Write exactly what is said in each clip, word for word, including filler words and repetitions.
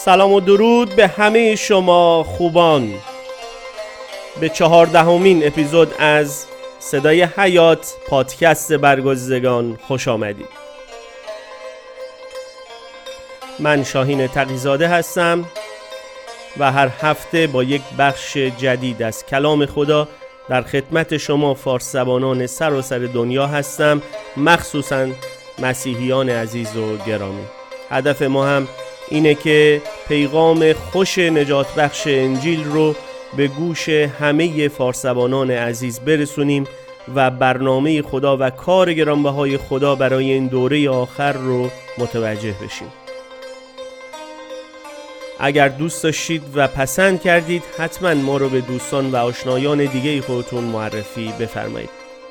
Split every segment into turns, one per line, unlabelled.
سلام و درود به همه شما خوبان. به چهاردهمین اپیزود از صدای حیات پادکست برگزیدگان خوش آمدید. من شاهین تقی‌زاده هستم و هر هفته با یک بخش جدید از کلام خدا در خدمت شما فارس زبانان سراسر دنیا هستم، مخصوصاً مسیحیان عزیز و گرامی. هدف ما هم اینه که پیغام خوش نجات بخش انجیل رو به گوش همه فارس زبانان عزیز برسونیم و برنامه خدا و کار گرانبهای خدا برای این دوره آخر رو متوجه بشیم. اگر دوست داشتید و پسند کردید حتما ما رو به دوستان و آشنایان دیگه خودتون معرفی بفرمایید.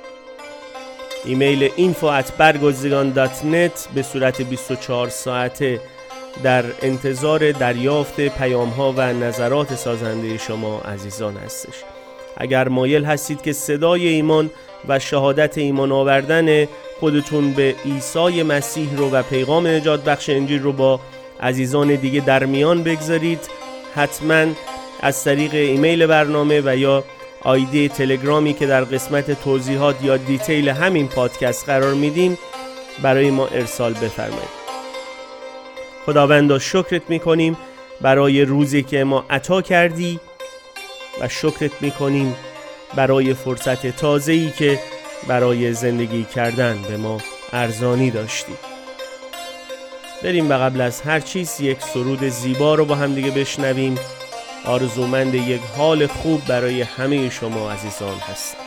ایمیل اینفو ات برگزیدگان دات نت به صورت بیست و چهار ساعته در انتظار دریافت پیام ها و نظرات سازنده شما عزیزان هستش. اگر مایل هستید که صدای ایمان و شهادت ایمان آوردن خودتون به عیسی مسیح رو و پیغام نجات بخش انجیل رو با عزیزان دیگه در میان بگذارید، حتما از طریق ایمیل برنامه و یا آیدی تلگرامی که در قسمت توضیحات یا دیتیل همین پادکست قرار میدیم برای ما ارسال بفرمایید. خداوندا شکرت میکنیم برای روزی که ما عطا کردی و شکرت میکنیم برای فرصت تازه‌ای که برای زندگی کردن به ما ارزانی داشتی. بریم و قبل از هر چیز یک سرود زیبا رو با هم دیگه بشنویم. آرزومند یک حال خوب برای همه شما عزیزان هستم.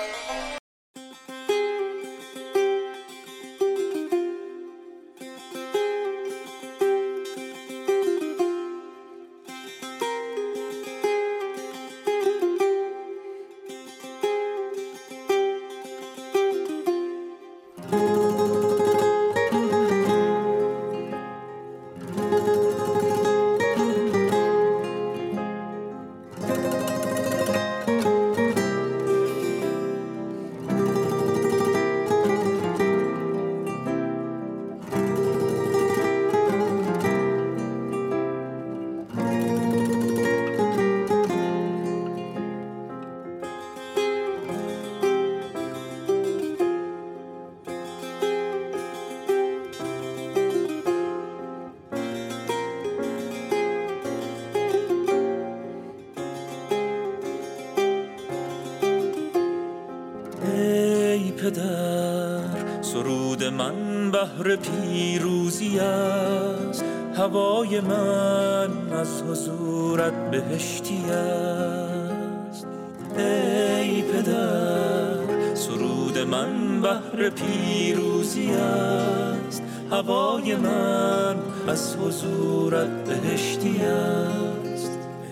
پدر، سرود من بهر پیروزی است، هوای من از حضورت بهشتی است. ای پدر، سرود من بهر پیروزی است، هوای من از حضورت بهشتی است.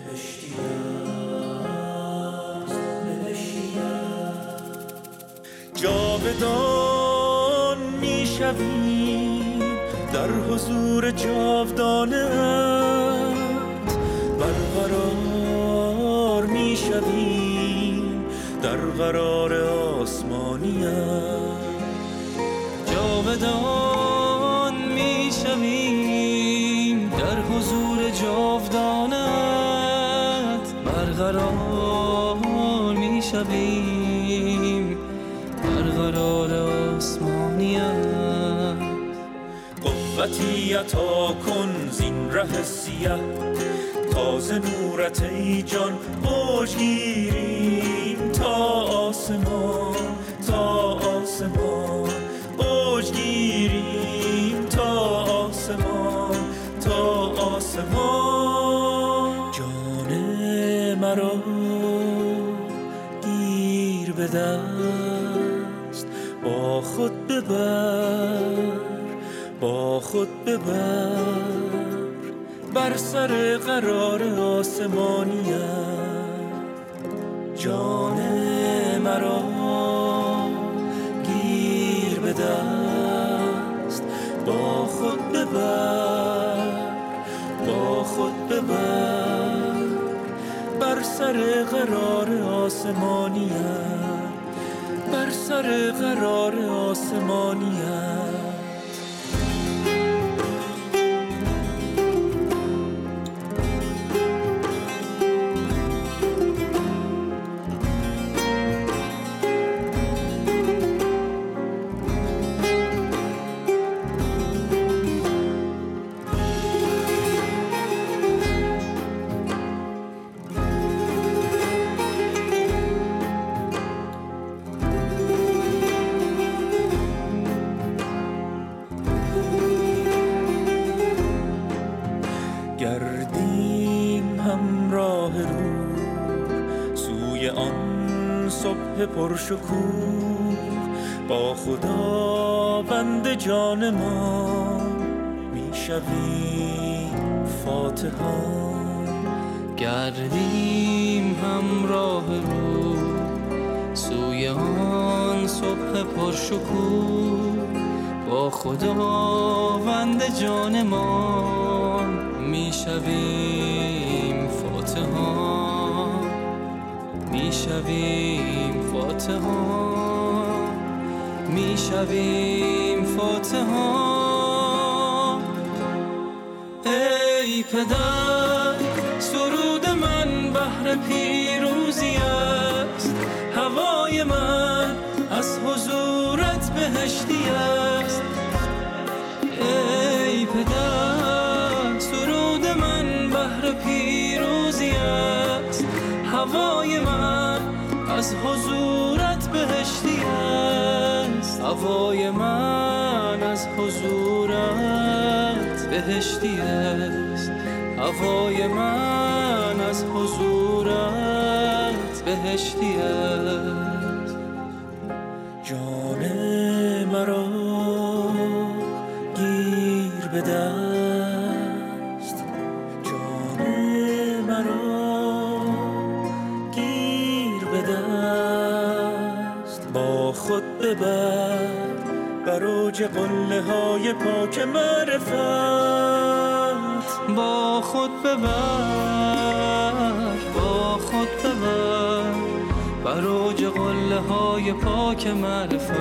جاودان می شویم در حضور جاودانت، برقرار می شویم در قرار آسمانیت. جاودان می شویم در حضور جاودانت، برقرار می شویم قرار آسمانیت. قوتی عطا کن زین ره سیه، تازه نورت ای جان موج گیریم تا آسمان، تا آسمان موج گیریم تا آسمان، تا آسمان. جان مرا گیر به دست، با خود ببر، با خود ببر بر سر قرار آسمانیت. جان مرا گیر به دست، با خود ببر، با خود ببر بر سر قرار آسمانیت، بر سر قرار آسمانیت. صبح پرشکوه با خداوند جان ما میشویم فاتحان.
گردیم همراه رو سوی آن صبح پرشکوه با خداوند جان ما میشویم فاتحان، میشویم فاتحان، میشویم فاتحان. ای پدر سرود من بهر پیروزی است، هوای من از حضورت بهشتی است. ای پدر سرود من بهر پیروزی است، هوای من از حضورت بهشتی است. هوای من از حضورت بهشتی است. هوای من از حضورت بهشتی است.
جان مرا گیر به دست، جان مرا گیر به دست. با خود ببر بر اوج قله های پاک معرفت.
با خود ببر، با خود ببر بر اوج قله های پاک معرفت.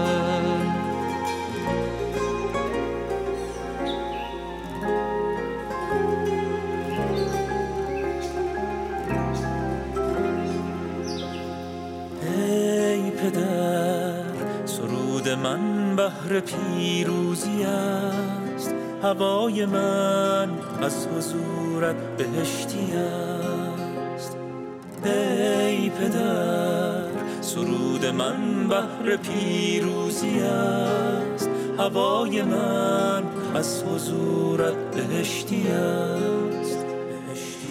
ای پدر سرود من بهر پیروزی است، هوای من از حضورت بهشتی است. ای پدر سرود من بهر پیروزی است، هوای من از حضورت بهشتی است. بهشتی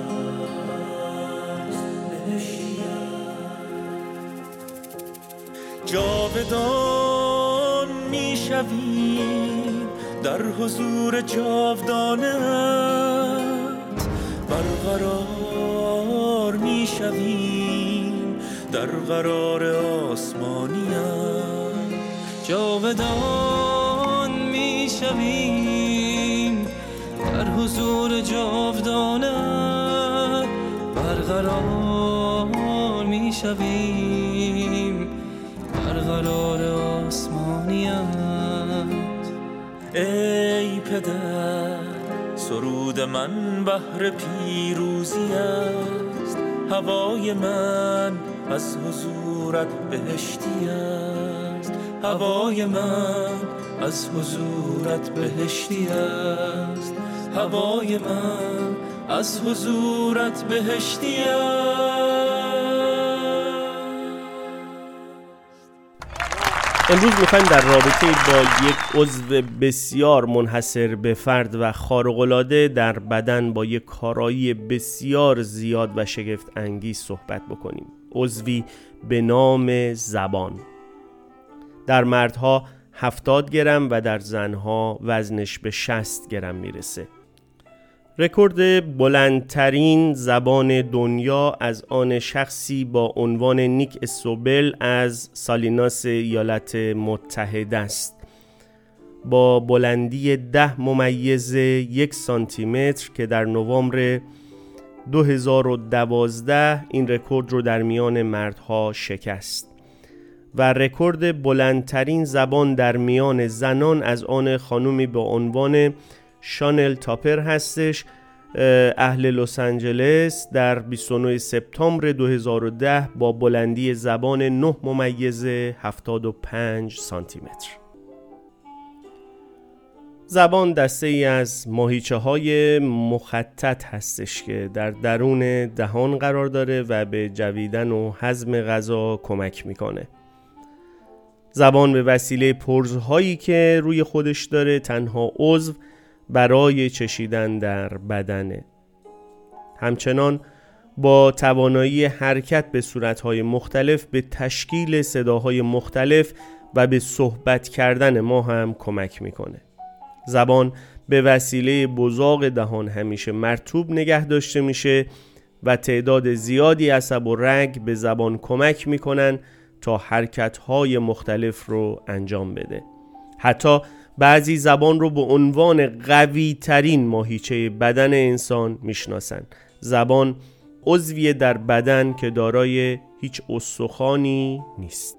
است، بهشتی است. جاودان میشویم در حضور جاودانت، برقرار میشویم در قرار آسمانیت.
جاودان میشویم در حضور جاودانت، برقرار میشویم در قرار آسمانیت.
ای پدر سرود من بهر پیروزی است، هوای من از حضورت بهشتی است. هوای من از حضورت بهشتی است. هوای من از حضورت بهشتی است.
امروز میخوایم در رابطه با یک عضو بسیار منحصر به فرد و خارق‌العاده در بدن با یک کارایی بسیار زیاد و شگفت انگیز صحبت بکنیم. عضوی به نام زبان. در مردها هفتاد گرم و در زنها وزنش به شصت گرم میرسه. رکورد بلندترین زبان دنیا از آن شخصی با عنوان نیک اسوبل از سالیناس ایالات متحده است، با بلندی ده ممیز یک سانتی متر که در نوامبر دو هزار و دوازده این رکورد رو در میان مردها شکست. و رکورد بلندترین زبان در میان زنان از آن خانومی با عنوان شانل تاپر هستش، اهل لس آنجلس، در بیست و نهم سپتامبر دو هزار و ده با بلندی زبان نه ممیز هفتاد و پنج سانتی متر. زبان دسته ای از ماهیچه های مخطط هستش که در درون دهان قرار داره و به جویدن و هضم غذا کمک میکنه. زبان به وسیله پرزهایی که روی خودش داره تنها عضو برای چشیدن در بدنه. همچنان با توانایی حرکت به صورتهای مختلف به تشکیل صداهای مختلف و به صحبت کردن ما هم کمک میکنه. زبان به وسیله بزاق دهان همیشه مرطوب نگه داشته میشه و تعداد زیادی عصب و رگ به زبان کمک میکنن تا حرکتهای مختلف رو انجام بده. حتی بعضی زبان رو به عنوان قوی ترین ماهیچه بدن انسان میشناسن. زبان عضوی در بدن که دارای هیچ استخوانی نیست.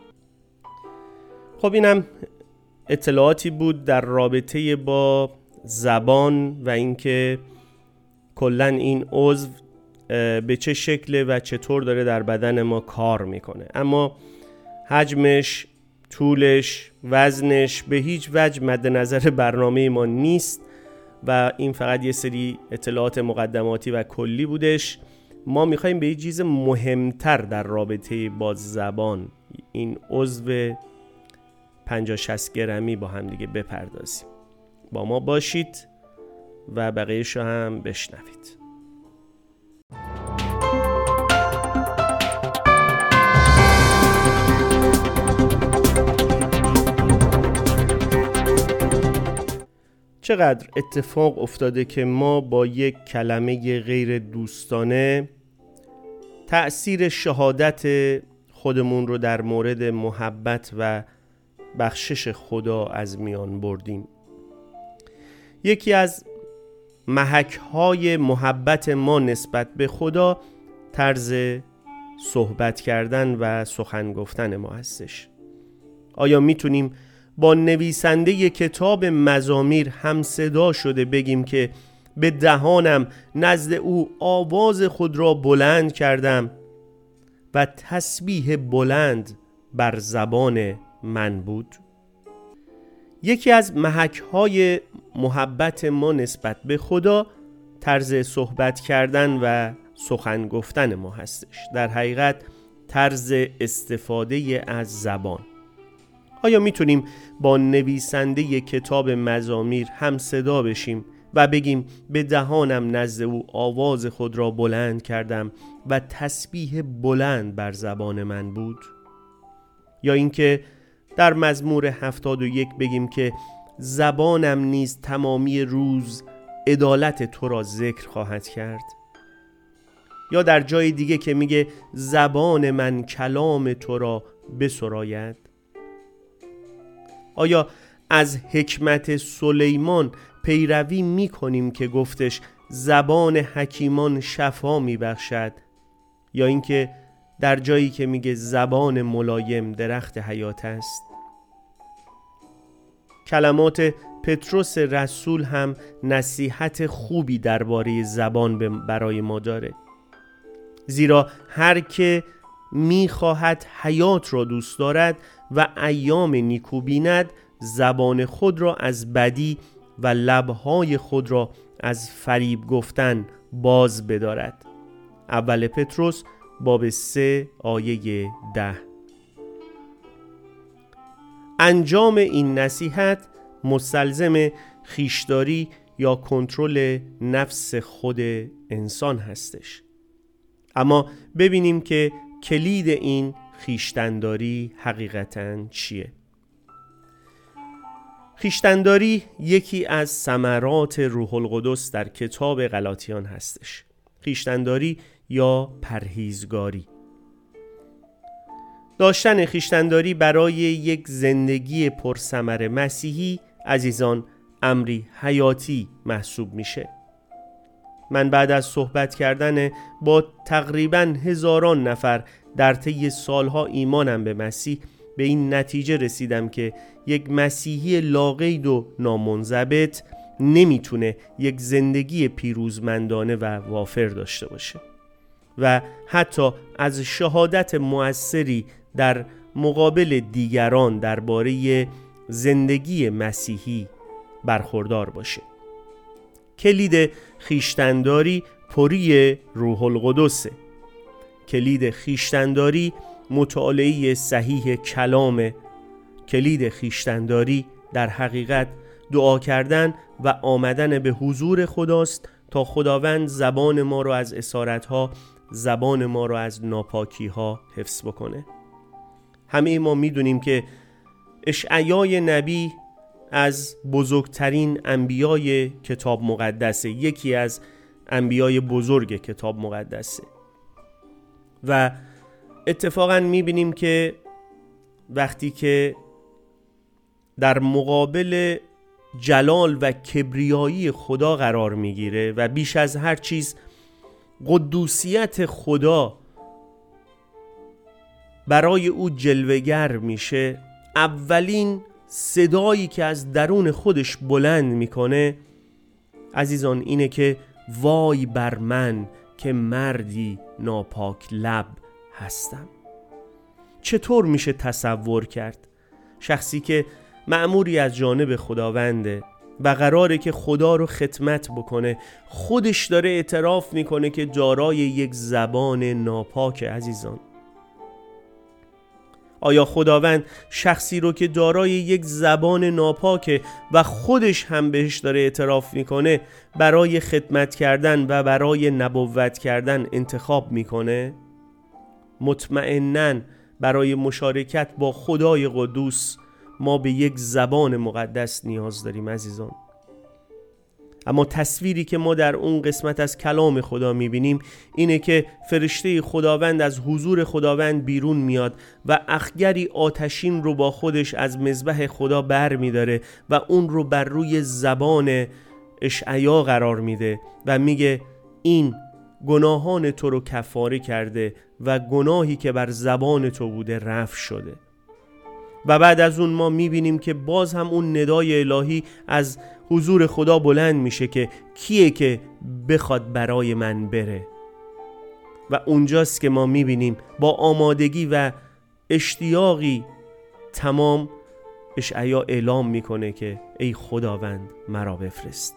خب اینم اطلاعاتی بود در رابطه با زبان و اینکه کلاً این عضو به چه شکل و چطور داره در بدن ما کار میکنه. اما حجمش، طولش، وزنش به هیچ وجه مد نظر برنامه ما نیست و این فقط یه سری اطلاعات مقدماتی و کلی بودش. ما میخوایم به یه چیز مهمتر در رابطه با زبان، این عضو پنجاه شصت گرمی با هم دیگه بپردازیم. با ما باشید و بقیه‌شو هم بشنوید. چقدر اتفاق افتاده که ما با یک کلمه غیر دوستانه تأثیر شهادت خودمون رو در مورد محبت و بخشش خدا از میان بردیم. یکی از محک‌های محبت ما نسبت به خدا طرز صحبت کردن و سخن گفتن ما هستش. آیا میتونیم با نویسنده کتاب مزامیر هم صدا شده بگیم که به دهانم نزد او آواز خود را بلند کردم و تسبیح بلند بر زبان من بود؟ یکی از محک‌های محبت ما نسبت به خدا طرز صحبت کردن و سخن گفتن ما هستش. در حقیقت طرز استفاده از زبان. آیا میتونیم با نویسنده کتاب مزامیر هم صدا بشیم و بگیم به دهانم نزد او آواز خود را بلند کردم و تسبیح بلند بر زبان من بود؟ یا اینکه در مزمور هفتاد و یک بگیم که زبانم نیز تمامی روز عدالت تو را ذکر خواهد کرد؟ یا در جای دیگه که میگه زبان من کلام تو را بسراید؟ آیا از حکمت سلیمان پیروی میکنیم که گفتش زبان حکیمان شفا میبخشد؟ یا اینکه در جایی که میگه زبان ملایم درخت حیات است؟ کلمات پتروس رسول هم نصیحت خوبی درباره زبان برای ما داره. زیرا هر که میخواهد حیات را دوست دارد و ایام نیکو بیند، زبان خود را از بدی و لبهای خود را از فریب گفتن باز بدارد. اول پتروس باب سه آیه ده. انجام این نصیحت مستلزم خویشداری یا کنترل نفس خود انسان هستش. اما ببینیم که کلید این خویشتنداری حقیقتاً چیه؟ خویشتنداری یکی از ثمرات روح القدس در کتاب غلاطیان هستش. خویشتنداری یا پرهیزگاری. داشتن خویشتنداری برای یک زندگی پرثمر مسیحی عزیزان امری حیاتی محسوب میشه. من بعد از صحبت کردن با تقریباً هزاران نفر در طی سالها ایمانم به مسیح به این نتیجه رسیدم که یک مسیحی لاقید و نامنضبط نمیتونه یک زندگی پیروزمندانه و وافر داشته باشه و حتی از شهادت مؤثری در مقابل دیگران درباره زندگی مسیحی برخوردار باشه. کلید خویشتنداری پری روح القدسه. کلید خویشتنداری مطالعه صحیح کلامه. کلید خویشتنداری در حقیقت دعا کردن و آمدن به حضور خداست تا خداوند زبان ما رو از اسارت‌ها، زبان ما رو از ناپاکی‌ها حفظ بکنه. همه ما میدونیم که اشعیا نبی از بزرگترین انبیای کتاب مقدسه، یکی از انبیای بزرگ کتاب مقدسه و اتفاقا میبینیم که وقتی که در مقابل جلال و کبریایی خدا قرار میگیره و بیش از هر چیز قدوسیت خدا برای او جلوه‌گر میشه، اولین صدایی که از درون خودش بلند میکنه عزیزان اینه که وای بر من که مردی ناپاک لب هستم. چطور میشه تصور کرد شخصی که مأموری از جانب خداونده و قراره که خدا رو خدمت بکنه، خودش داره اعتراف میکنه که دارای یک زبان ناپاک؟ عزیزان، آیا خداوند شخصی رو که دارای یک زبان ناپاکه و خودش هم بهش داره اعتراف میکنه برای خدمت کردن و برای نبوت کردن انتخاب میکنه؟ مطمئناً برای مشارکت با خدای قدوس ما به یک زبان مقدس نیاز داریم عزیزان. اما تصویری که ما در اون قسمت از کلام خدا میبینیم اینه که فرشته خداوند از حضور خداوند بیرون میاد و اخگری آتشین رو با خودش از مذبح خدا بر میداره و اون رو بر روی زبان اشعیا قرار میده و میگه این گناهان تو رو کفاره کرده و گناهی که بر زبان تو بوده رفع شده. و بعد از اون ما میبینیم که باز هم اون ندای الهی از حضور خدا بلند میشه که کیه که بخواد برای من بره. و اونجاست که ما میبینیم با آمادگی و اشتیاقی تمام اشعیا اعلام میکنه که ای خداوند مرا بفرست.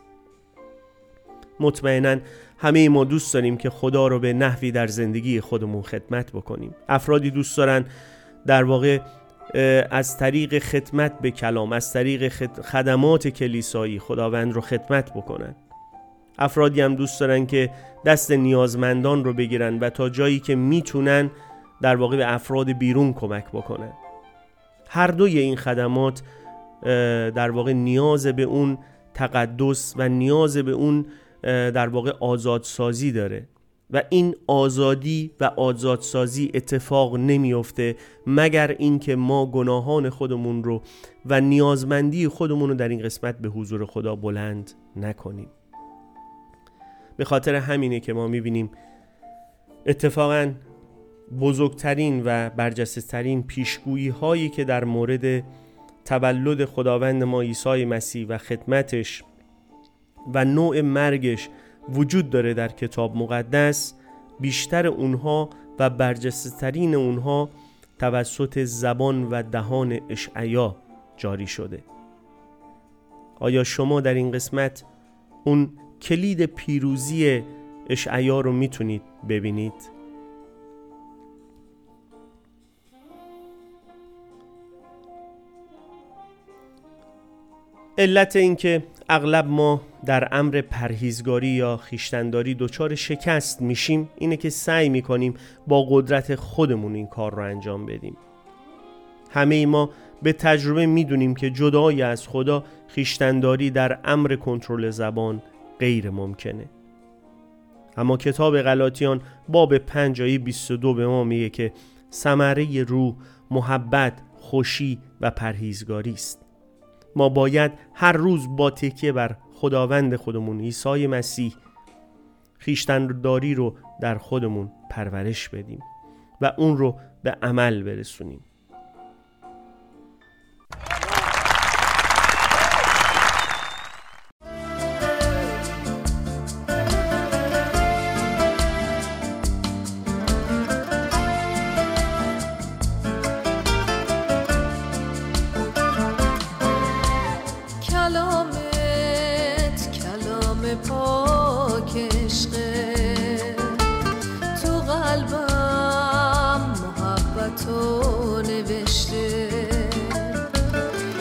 مطمئناً همه ما دوست داریم که خدا رو به نحوی در زندگی خودمون خدمت بکنیم. افرادی دوست دارن در واقع از طریق خدمت به کلام، از طریق خدمات کلیسایی خداوند رو خدمت بکنن. افرادی هم دوست دارن که دست نیازمندان رو بگیرن و تا جایی که میتونن در واقع به افراد بیرون کمک بکنن. هر دوی این خدمات در واقع نیاز به اون تقدس و نیاز به اون در واقع آزادسازی داره و این آزادی و آزادسازی اتفاق نمیفته مگر اینکه ما گناهان خودمون رو و نیازمندی خودمون رو در این قسمت به حضور خدا بلند نکنیم. به خاطر همینه که ما میبینیم اتفاقاً بزرگترین و برجسته ترین پیشگویی هایی که در مورد تولد خداوند ما عیسی مسیح و خدمتش و نوع مرگش وجود داره در کتاب مقدس، بیشتر اونها و برجسته ترین اونها توسط زبان و دهان اشعیا جاری شده. آیا شما در این قسمت اون کلید پیروزی اشعیا رو میتونید ببینید؟ علت این که اغلب ما در امر پرهیزگاری یا خویشتن‌داری دچار شکست میشیم اینه که سعی میکنیم با قدرت خودمون این کار رو انجام بدیم. همه ما به تجربه میدونیم که جدای از خدا خویشتن‌داری در امر کنترل زبان غیر ممکنه. اما کتاب غلاطیان باب پنج آیه بیست و دو به ما میگه که ثمره روح محبت، خوشی و پرهیزگاری است. ما باید هر روز با تکیه بر خداوند خودمون عیسی مسیح خویشتن‌داری رو در خودمون پرورش بدیم و اون رو به عمل برسونیم.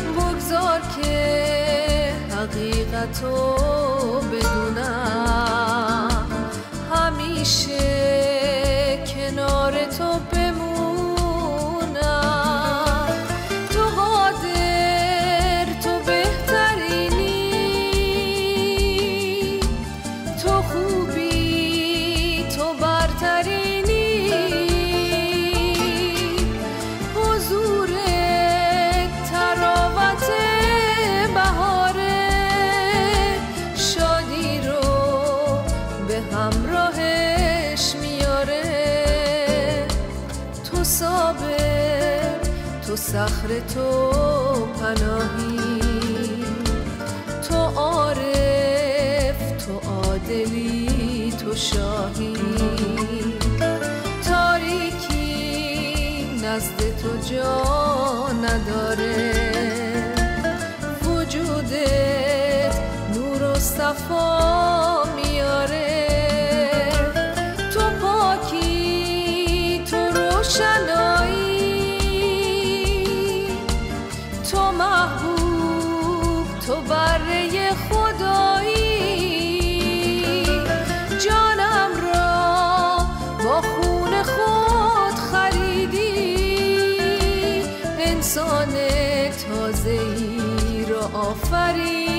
تو بدونم همیشه کنار تو بمونم. تو قادر، تو بهترینی، تو خوبی، تو برترینی. حضورت تراوت بهاره، شادی رو به همراهش میاره. تو صابر، تو صخره، تو پناهی، تو عارف، تو عادلی، تو شاهی. تاریکی نزد تو جا نداره، وجودت نور و صفا میاره. تو پاکی، تو روشنایی، تو محبوب، تو بره خدایی. جانم را با خون خود خریدی، انسان تازه‌ای را آفریدی.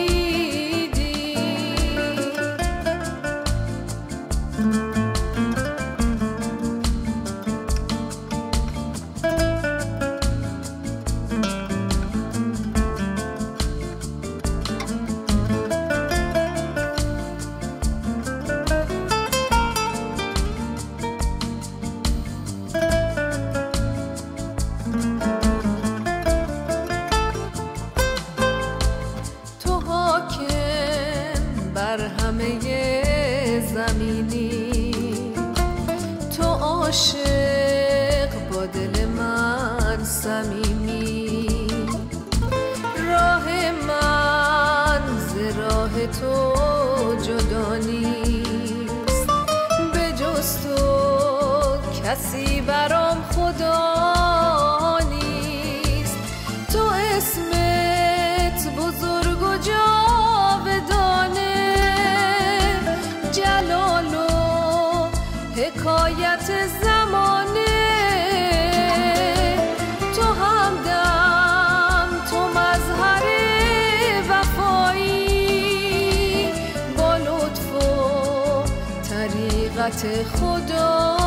تو حاکم بر همه زمینی، تو عاشق با دل من صمیمی. راه من ز راه تو جدا نیست، به جز تو کسی برام خدا نیست. تو اسمت بزرگ و جاودانه، جلال و حکایت زمانه. تو همدم، تو مظهر وفایی، با لطف و طریقت خدایی.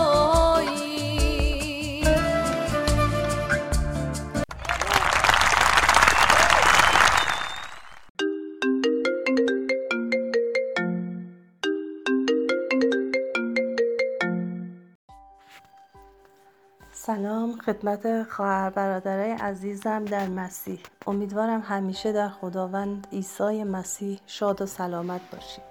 سلام خدمت خواهر برادرای عزیزم در مسیح. امیدوارم همیشه در خداوند عیسی مسیح شاد و سلامت باشید.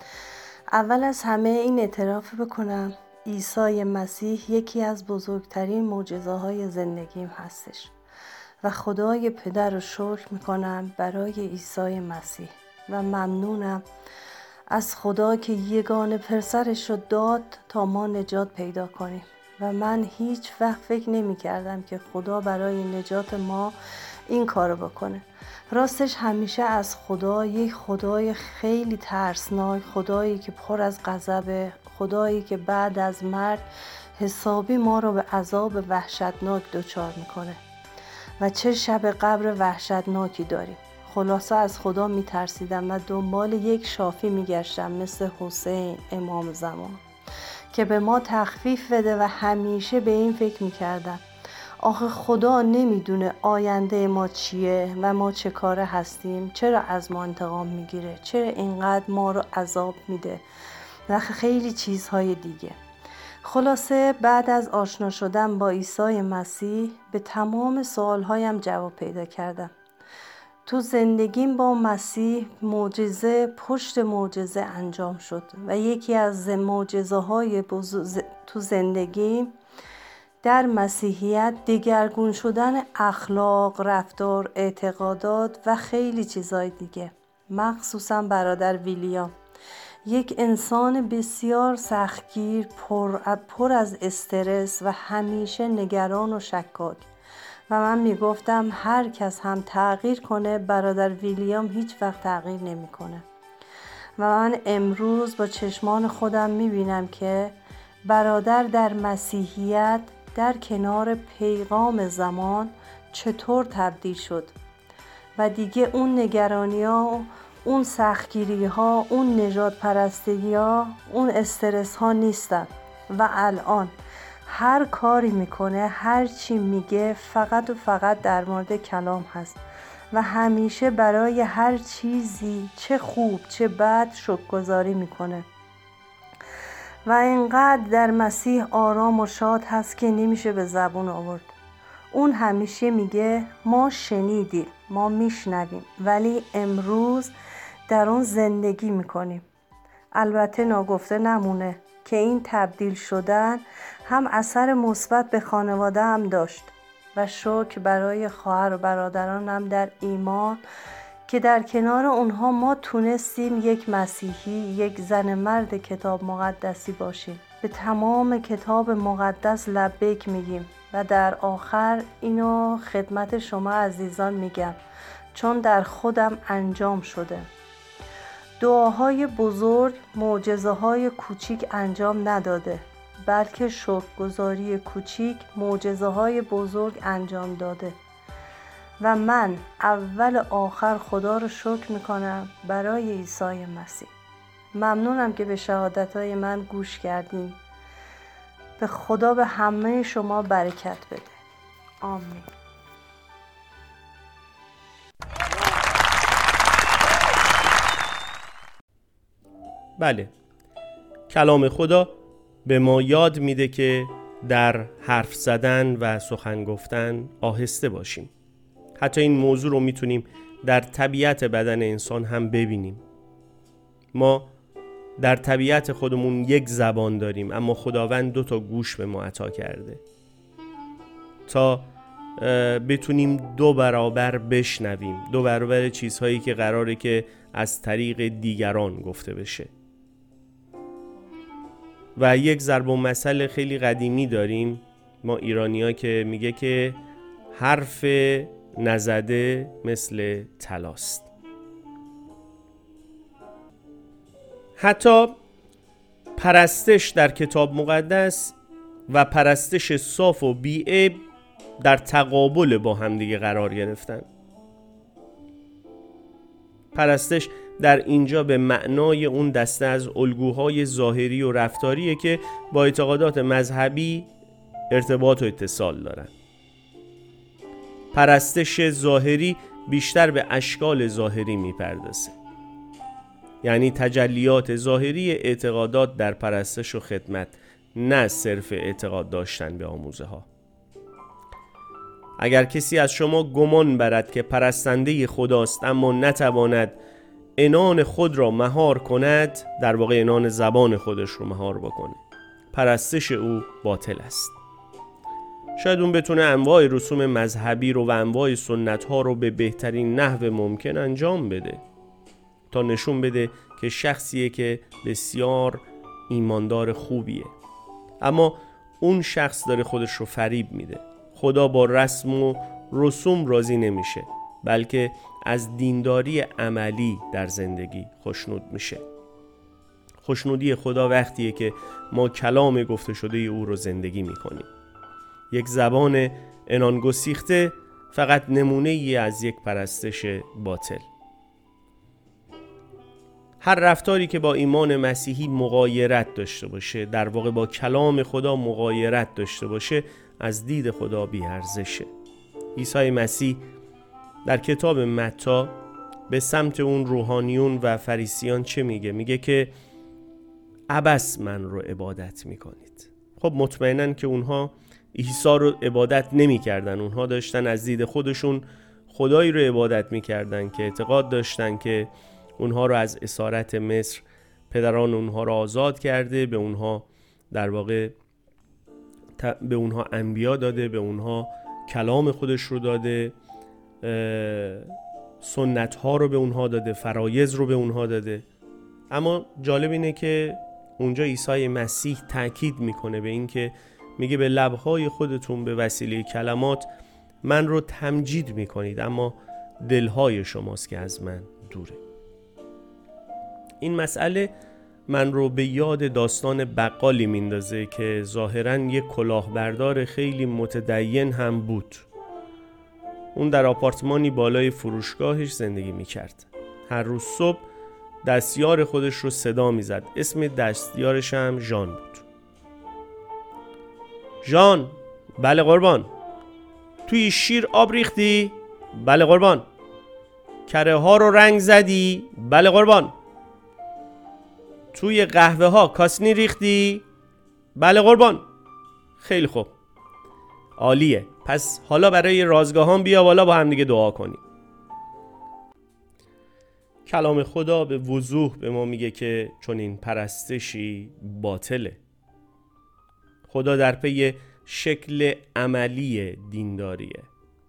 اول از همه این اعتراف بکنم عیسی مسیح یکی از بزرگترین معجزه‌های زندگیم هستش و خدای پدر رو شکر میکنم برای عیسی مسیح و ممنونم از خدا که یگانه پسرش رو داد تا ما نجات پیدا کنیم و من هیچ وقت فکر نمی کردم که خدا برای نجات ما این کارو بکنه. راستش همیشه از خدا یک خدای خیلی ترسناک، خدایی که پر از غضبه، خدایی که بعد از مرگ حسابی ما رو به عذاب وحشتناک دچار میکنه و چه شب قبر وحشتناکی داریم. خلاصه از خدا میترسیدم و دنبال یک شافی میگشتم مثل حسین امام زمان که به ما تخفیف بده و همیشه به این فکر میکردم آخه خدا نمیدونه آینده ما چیه و ما چه کاره هستیم، چرا از ما انتقام میگیره، چرا اینقدر ما رو عذاب میده و خیلی چیزهای دیگه. خلاصه بعد از آشنا شدن با عیسی مسیح به تمام سوالهایم جواب پیدا کردم. تو زندگیم با مسیح معجزه پشت معجزه انجام شد و یکی از معجزه های بزرگ تو زندگیم در مسیحیت دگرگون شدن اخلاق، رفتار، اعتقادات و خیلی چیزای دیگه. مخصوصا برادر ویلیام، یک انسان بسیار سختگیر، پر, پر از استرس و همیشه نگران و شکاک و من میگفتم هر کس هم تغییر کنه برادر ویلیام هیچ وقت تغییر نمی کنه. و من امروز با چشمان خودم میبینم که برادر در مسیحیت در کنار پیغام زمان چطور تبدیل شد و دیگه اون نگرانی ها، اون سختگیری ها، اون نژاد پرستگی ها، اون استرس ها نیستن و الان هر کاری میکنه، هر چی میگه فقط و فقط در مورد کلام هست و همیشه برای هر چیزی چه خوب چه بد شکرگزاری میکنه و اینقدر در مسیح آرام و شاد هست که نمیشه به زبون آورد. اون همیشه میگه ما شنیدیم، ما میشنویم، ولی امروز در اون زندگی میکنیم. البته ناگفته نمونه که این تبدیل شدن هم اثر مثبت به خانواده هم داشت و شکر برای خواهر و برادرانم در ایمان که در کنار اونها ما تونستیم یک مسیحی، یک زن مرد کتاب مقدسی باشیم. به تمام کتاب مقدس لبیک میگیم و در آخر اینو خدمت شما عزیزان میگم چون در خودم انجام شده. دعاهای بزرگ معجزه‌های کوچیک انجام نداده، بلکه شکرگزاری کوچیک معجزه‌های بزرگ انجام داده و من اول آخر خدا رو شکر میکنم برای عیسی مسیح. ممنونم که به شهادت‌های من گوش کردین. به خدا به همه شما برکت بده. آمین.
بله، کلام خدا به ما یاد میده که در حرف زدن و سخن گفتن آهسته باشیم. حتی این موضوع رو میتونیم در طبیعت بدن انسان هم ببینیم. ما در طبیعت خودمون یک زبان داریم، اما خداوند دو تا گوش به ما عطا کرده تا بتونیم دو برابر بشنویم، دو برابر چیزهایی که قراره که از طریق دیگران گفته بشه. و یک ضرب المثل خیلی قدیمی داریم ما ایرانی‌ها که میگه که حرف نزده مثل طلاست. حتی پرستش در کتاب مقدس و پرستش صاف و بی‌عیب در تقابل با هم دیگه قرار گرفتن. پرستش در اینجا به معنای اون دسته از الگوهای ظاهری و رفتاریه که با اعتقادات مذهبی ارتباط و اتصال دارن. پرستش ظاهری بیشتر به اشکال ظاهری میپردازه، یعنی تجلیات ظاهری اعتقادات در پرستش و خدمت، نه صرف اعتقاد داشتن به آموزه ها. اگر کسی از شما گمان برد که پرستنده خداست اما نتواند عنان خود را مهار کند، در واقع عنان زبان خودش رو مهار بکنه، پرستش او باطل است. شاید اون بتونه انواع رسوم مذهبی رو و انواع سنت ها رو به بهترین نحو ممکن انجام بده تا نشون بده که شخصیه که بسیار ایماندار خوبیه، اما اون شخص داره خودش رو فریب میده. خدا با رسم و رسوم راضی نمیشه، بلکه از دینداری عملی در زندگی خوشنود میشه. خوشنودی خدا وقتیه که ما کلام گفته شده او رو زندگی میکنیم. یک زبان عنان گسیخته فقط نمونه ای از یک پرستش باطل. هر رفتاری که با ایمان مسیحی مغایرت داشته باشه، در واقع با کلام خدا مغایرت داشته باشه، از دید خدا بی ارزشه. عیسی مسیح در کتاب متی به سمت اون روحانیون و فریسیان چه میگه؟ میگه که عبث من رو عبادت میکنید. خب مطمئنن که اونها عیسی رو عبادت نمی کردن. اونها داشتن از دید خودشون خدایی رو عبادت می کردن که اعتقاد داشتن که اونها رو از اسارت مصر پدران اونها رو آزاد کرده، به اونها در واقع به اونها انبیا داده، به اونها کلام خودش رو داده، سنت ها رو به اونها داده، فرایض رو به اونها داده. اما جالب اینه که اونجا عیسی مسیح تأکید میکنه به این که میگه به لبهای خودتون به وسیله کلمات من رو تمجید میکنید، اما دلهای شماست که از من دوره. این مسئله من رو به یاد داستان بقالی میندازه که ظاهراً یک کلاهبردار خیلی متدین هم بود. اون در آپارتمانی بالای فروشگاهش زندگی میکرد. هر روز صبح دستیار خودش رو صدا میزد. اسم دستیارش هم ژان بود. ژان. بله قربان. توی شیر آب ریختی؟ بله قربان. کره ها رو رنگ زدی؟ بله قربان. توی قهوه ها کاسنی ریختی؟ بله قربان. خیلی خوب، عالیه. پس حالا برای رازگاهان بیا بالا با هم دیگه دعا کنیم. کلام خدا به وضوح به ما میگه که چون این پرستشی باطله. خدا در پی شکل عملی دینداریه،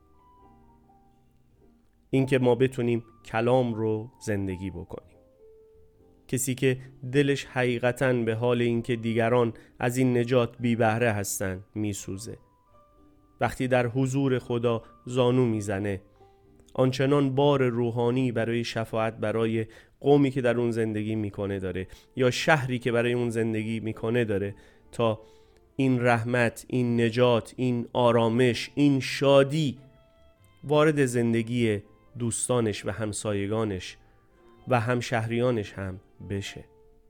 این که ما بتونیم کلام رو زندگی بکنیم. کسی که دلش حقیقتاً به حال این که دیگران از این نجات بی بهره هستن میسوزه. وقتی در حضور خدا زانو میزنه، آنچنان بار روحانی برای شفاعت برای قومی که در اون زندگی میکنه داره یا شهری که برای اون زندگی میکنه داره، تا این رحمت، این نجات، این آرامش، این شادی وارد زندگی دوستانش و همسایگانش و همشهریانش هم بشه.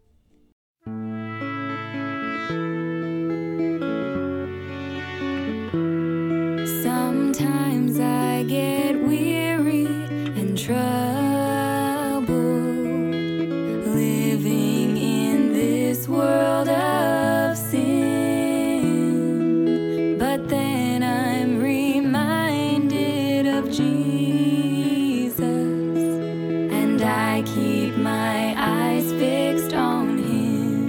Sometimes I get weary and troubled, living in this world of sin. But then I'm reminded of Jesus, and I keep my eyes fixed on Him.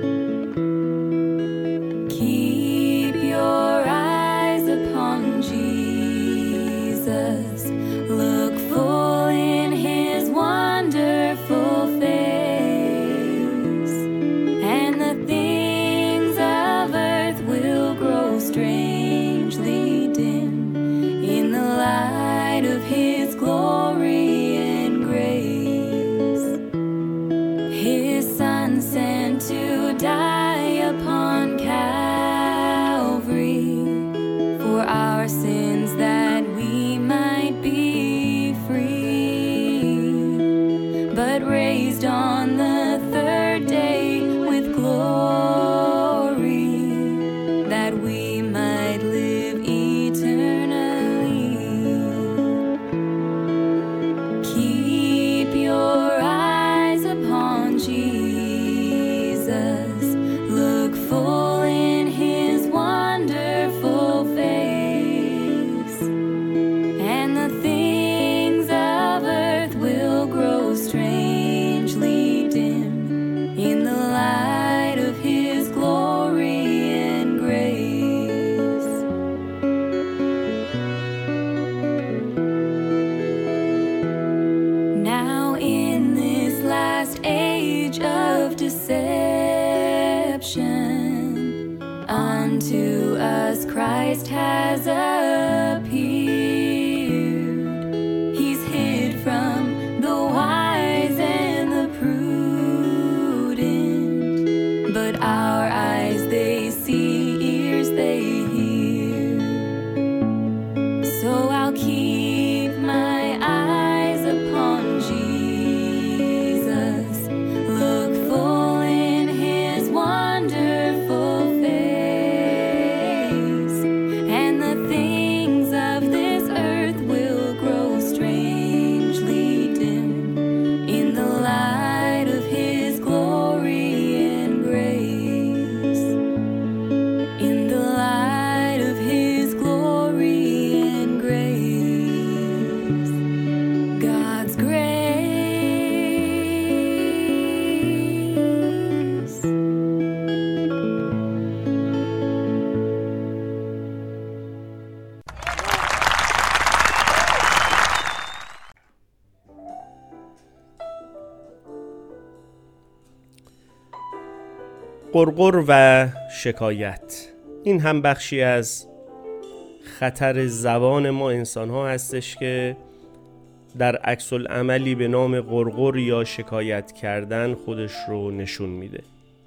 Keep your eyes upon Jesus. Look full in His wonderful face, and the things of earth will grow strangely dim in the light of His glory and grace. His Son sent to die upon Calvary for our sins, that we might be free, but raised on the third day with glory, that we might live eternally. Keep your eyes upon Jesus. Look full in His wonderful face, and the things of earth will grow strangely dim in the light of His glory and grace. Now in this last age of deception, unto us Christ has appeared. He's hid from the wise and the prudent, but our eyes they see, ears they hear. So I'll keep my eyes upon Jesus. Look full in His wonderful face, and the things of this earth will grow strangely dim in the light of His glory and grace. In the light of His glory and grace. God's grace.
قرقر و شکایت، این هم بخشی از خطر زبان ما انسان ها هستش که در عکس العملی به نام غرغر یا شکایت کردن خودش رو نشون میده.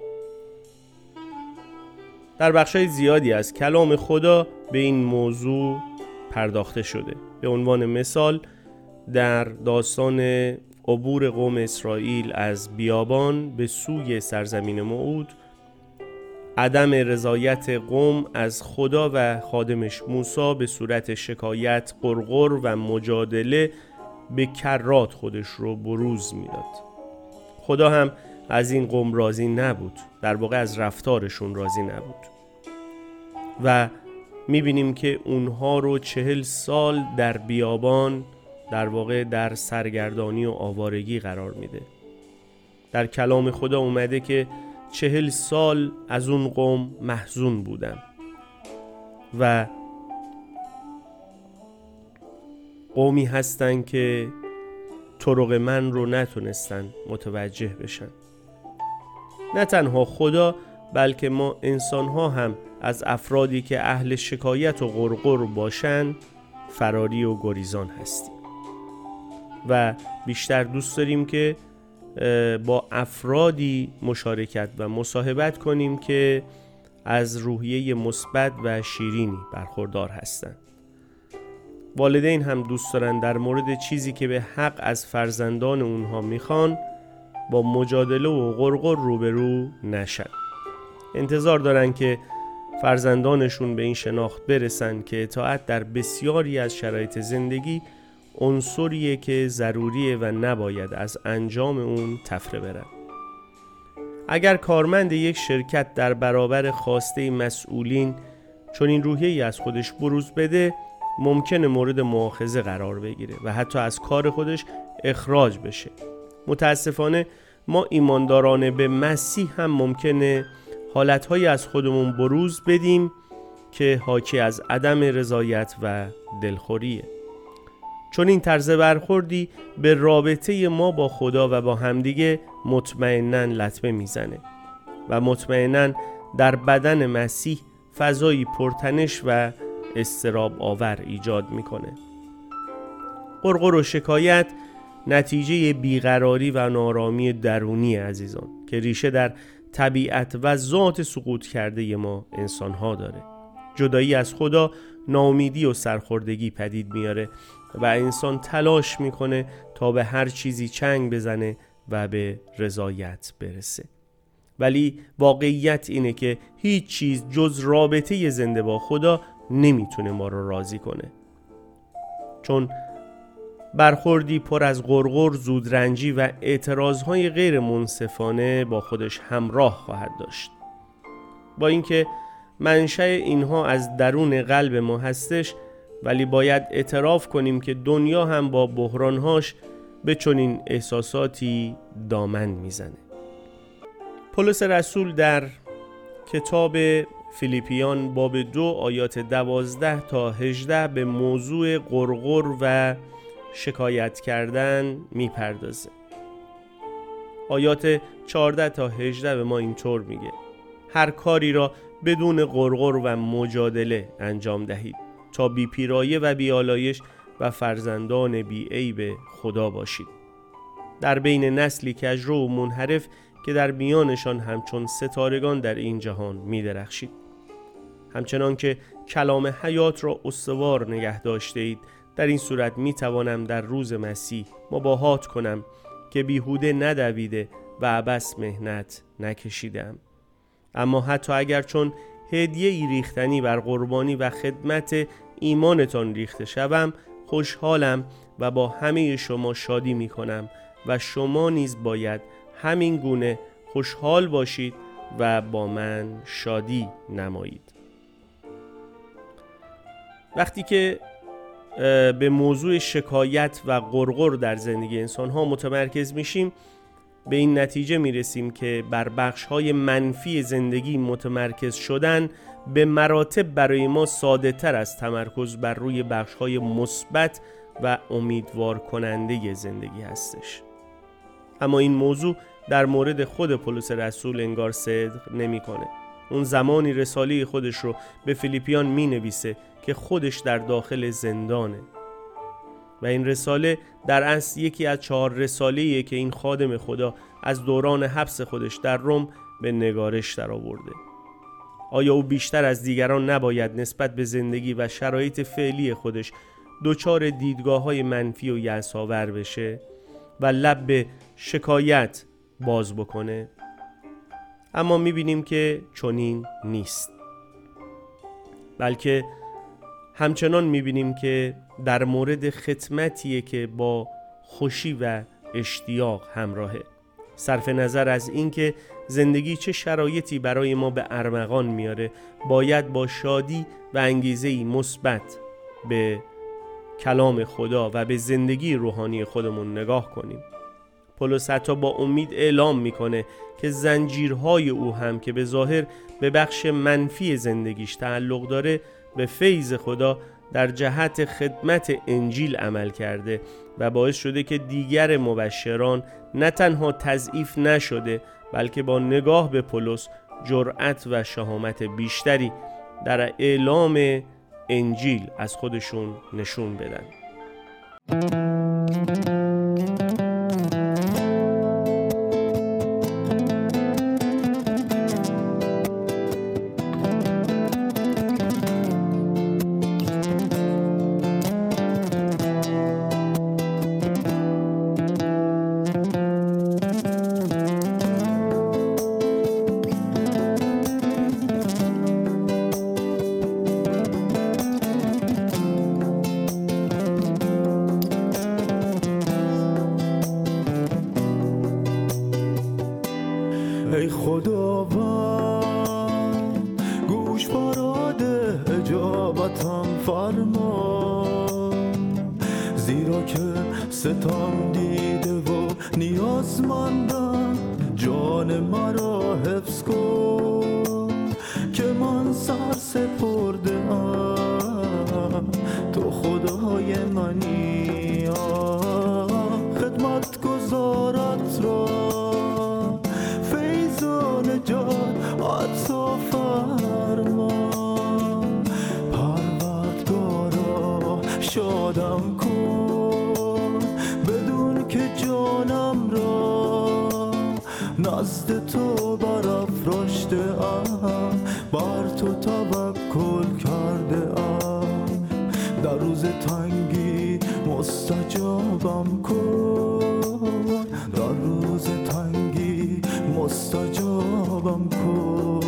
در بخشای زیادی از کلام خدا به این موضوع پرداخته شده. به عنوان مثال در داستان عبور قوم اسرائیل از بیابان به سوی سرزمین موعود، عدم رضایت قوم از خدا و خادمش موسی به صورت شکایت، غرغر و مجادله به کرات خودش رو بروز میداد. خدا هم از این قوم راضی نبود، در واقع از رفتارشون راضی نبود و میبینیم که اونها رو چهل سال در بیابان، در واقع در سرگردانی و آوارگی قرار میده. در کلام خدا اومده که چهل سال از اون قوم محزون بودم و قومی هستن که طرق من رو نتونستن متوجه بشن. نه تنها خدا بلکه ما انسان ها هم از افرادی که اهل شکایت و غرغر باشن فراری و گریزان هستیم و بیشتر دوست داریم که با افرادی مشارکت و مصاحبت کنیم که از روحیه مثبت و شیرینی برخوردار هستند. والدین هم دوست دارن در مورد چیزی که به حق از فرزندان اونها میخوان با مجادله و غرغر روبرو نشن. انتظار دارن که فرزندانشون به این شناخت برسن که اطاعت در بسیاری از شرایط زندگی عنصریه که ضروریه و نباید از انجام اون تفره برن. اگر کارمند یک شرکت در برابر خواسته مسئولین چون این روحیه‌ای از خودش بروز بده، ممکنه مورد مؤاخذه قرار بگیره و حتی از کار خودش اخراج بشه. متاسفانه ما ایمانداران به مسیح هم ممکنه حالتهایی از خودمون بروز بدیم که حاکی از عدم رضایت و دلخوریه. چون این طرز برخوردی به رابطه ما با خدا و با همدیگه مطمئناً لطمه میزنه و مطمئناً در بدن مسیح فضایی پرتنش و اضطراب آور ایجاد میکنه. غرغر و شکایت نتیجه بیقراری و نارامی درونی عزیزان که ریشه در طبیعت و ذات سقوط کرده ما انسان ها داره. جدایی از خدا ناامیدی و سرخوردگی پدید میاره و انسان تلاش میکنه تا به هر چیزی چنگ بزنه و به رضایت برسه. ولی واقعیت اینه که هیچ چیز جز رابطه زنده با خدا نمیتونه ما رو راضی کنه. چون برخوردی پر از غرغر، زودرنجی و اعتراضهای غیر منصفانه با خودش همراه خواهد داشت. با اینکه منشأ اینها از درون قلب ما هستش، ولی باید اعتراف کنیم که دنیا هم با بحرانهاش به چنین احساساتی دامن میزنه. پولس رسول در کتاب فیلیپیان باب دو آیات دوازده تا هجده به موضوع غرغر و شکایت کردن میپردازه. آیات چهارده تا هجده به ما اینطور میگه: هر کاری را بدون غرغر و مجادله انجام دهید تا بی پیرایه و بی آلایش و فرزندان بی عیب خدا باشید، در بین نسلی کژرو و منحرف که در میانشان همچون ستارگان در این جهان می درخشید. همچنان که کلام حیات را استوار نگه داشته اید، در این صورت می توانم در روز مسیح مباهات کنم که بیهوده ندویده و عبث مهنت نکشیدم. اما حتی اگر چون هدیه ای ریختنی بر قربانی و خدمت ایمانتان ریخته شوم، خوشحالم و با همه شما شادی می کنم و شما نیز باید همین گونه خوشحال باشید و با من شادی نمایید. وقتی که به موضوع شکایت و غرغر در زندگی انسان ها متمرکز میشیم، به این نتیجه میرسیم که بر بخش‌های منفی زندگی متمرکز شدن به مراتب برای ما ساده تر از تمرکز بر روی بخش‌های مثبت و امیدوار کننده زندگی هستش. اما این موضوع در مورد خود پولس رسول انگار صدق نمی‌کنه. اون زمانی رساله خودش رو به فیلیپیان می‌نویسه که خودش در داخل زندانه. و این رساله در اصل یکی از چهار رساله‌ایه که این خادم خدا از دوران حبس خودش در روم به نگارش در آورده. آیا او بیشتر از دیگران نباید نسبت به زندگی و شرایط فعلی خودش دچار دیدگاه‌های منفی و یأس‌آور بشه و لب به شکایت باز بکنه؟ اما می‌بینیم که چنین نیست، بلکه همچنان می‌بینیم که در مورد خدمتیه که با خوشی و اشتیاق همراهه، صرف نظر از اینکه زندگی چه شرایطی برای ما به ارمغان میاره، باید با شادی و انگیزه‌ای مثبت به کلام خدا و به زندگی روحانی خودمون نگاه کنیم. پولس حتی با امید اعلام میکنه که زنجیرهای او هم که به ظاهر به بخش منفی زندگیش تعلق داره به فیض خدا در جهت خدمت انجیل عمل کرده و باعث شده که دیگر مبشران نه تنها تضعیف نشده، بلکه با نگاه به پولس جرأت و شهامت بیشتری در اعلام انجیل از خودشون نشون بدن.
ای خداوند گوش فراد اجابتم فرما، زیرا که ستم دیده و نیازمندم، جان مرا حفظ کن که من سر سپرده ام، تو خدای منی، خدمت گزارت را فیض و نجات عطا فرما، پروردگارا شادم کن بدون که جانم را نزد تو برافراشته ام، بر تو توکل کرده ام، در روز تنگی مستجابم کن، در روز تنگی مستجابم کن.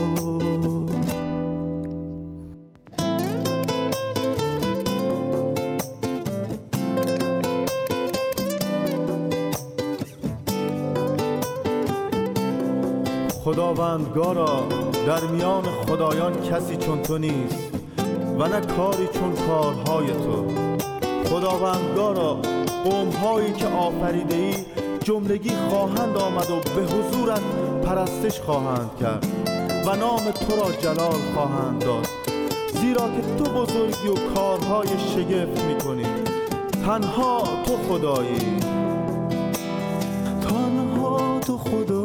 خداوندگارا در میان خدایان کسی چون تو نیست و نه کاری چون کارهای تو. خداوندگارا قوم‌هایی که آفریده ای جملگی خواهند آمد و به حضورت پرستش خواهند کرد و نام تو را جلال خواهند داد، زیرا که تو بزرگی و کارهای شگفت می‌کنی. تنها تو خدایی،
تنها تو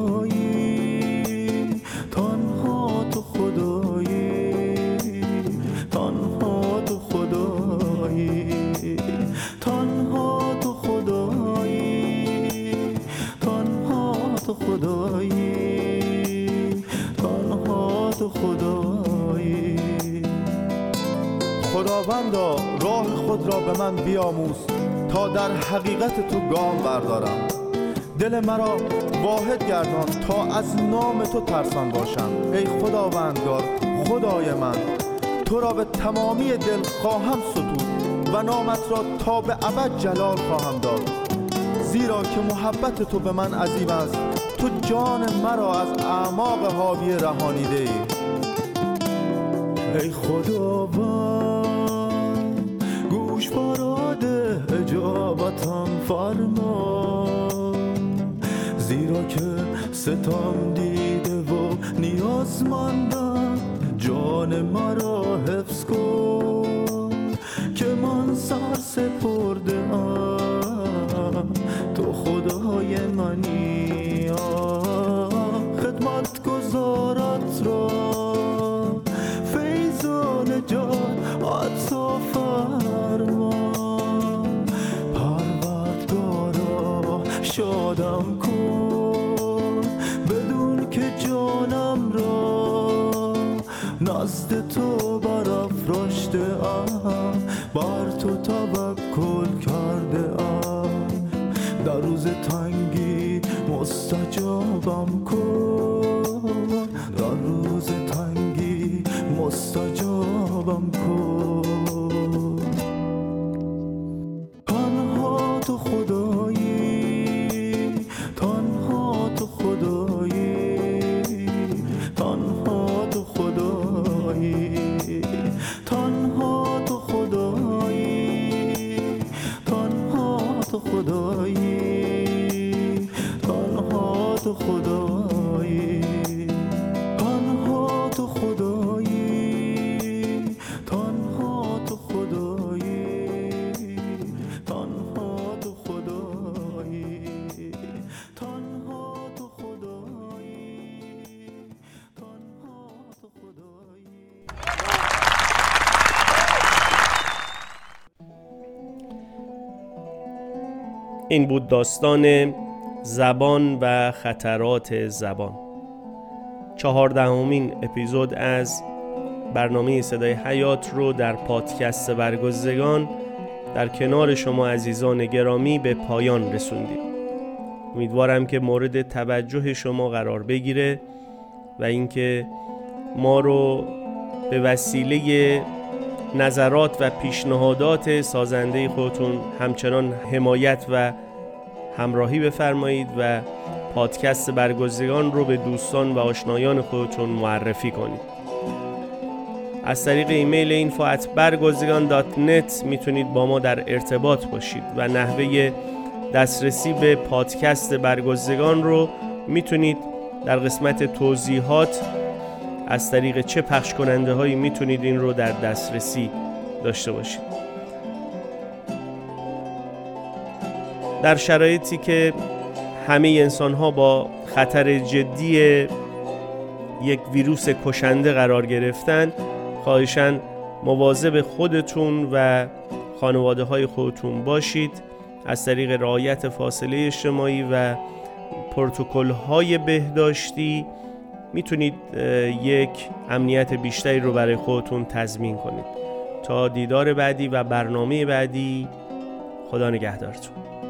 خدایی، تنها تو خدایی، تنها تو خدایی، تنها تو خدایی، تنها تو خدایی، تنها تو خدایی.
خداوندا راه خود را به من بیاموز تا در حقیقت تو گام بردارم. دل مرا واحد گردان تا از نام تو ترسان باشم. ای خداوندگار خدای من، تو را به تمامی دل خواهم ستود و نامت را تا به ابد جلال خواهم داد، زیرا که محبت تو به من عظیم است. تو جان مرا از اعماق حاویه رهانیده ای.
ای خداوند گوش فراد اجابتم فرما، زیرا که ستم دیده و نیازمندم، جان مرا حفظ کن که من سر سپرده ام، تو خدای منی، خدمت گزارت را فیض و نجات عطا فرما، شادم کن، بدون که جانم را نزد تو برافراشته ام، بر تو توکل کرده ام. در روز تنگی مستجابم کن، در روز تنگی مستجابم کن. تنها تو خدایی، تنها تو خدایی، تنها تو خدایی، تنها تو خدایی، تنها تو خدایی، تنها تو خدایی، تنها تو خدایی، تنها تو خدایی، تنها تو خدایی، تنها تو خدایی، تنها تو خدایی.
این بود داستان زبان و خطرات زبان، چهاردهمین اپیزود از برنامه صدای حیات رو در پادکست برگزیدگان در کنار شما عزیزان گرامی به پایان رسوندیم. امیدوارم که مورد توجه شما قرار بگیره و اینکه ما رو به وسیله نظرات و پیشنهادات سازنده خودتون همچنان حمایت و همراهی بفرمایید و پادکست برگزیدگان رو به دوستان و آشنایان خودتون معرفی کنید. از طریق ایمیل اینفو ات برگزیدگان دات نت میتونید با ما در ارتباط باشید و نحوه دسترسی به پادکست برگزیدگان رو میتونید در قسمت توضیحات از طریق چه پخش کننده هایی میتونید این رو در دسترسی داشته باشید. در شرایطی که همه انسان ها با خطر جدی یک ویروس کشنده قرار گرفتن، خواهشاً مواظب خودتون و خانواده های خودتون باشید. از طریق رعایت فاصله اجتماعی و پروتکل های بهداشتی میتونید یک امنیت بیشتری رو برای خودتون تضمین کنید. تا دیدار بعدی و برنامه بعدی، خدا نگهدارتون.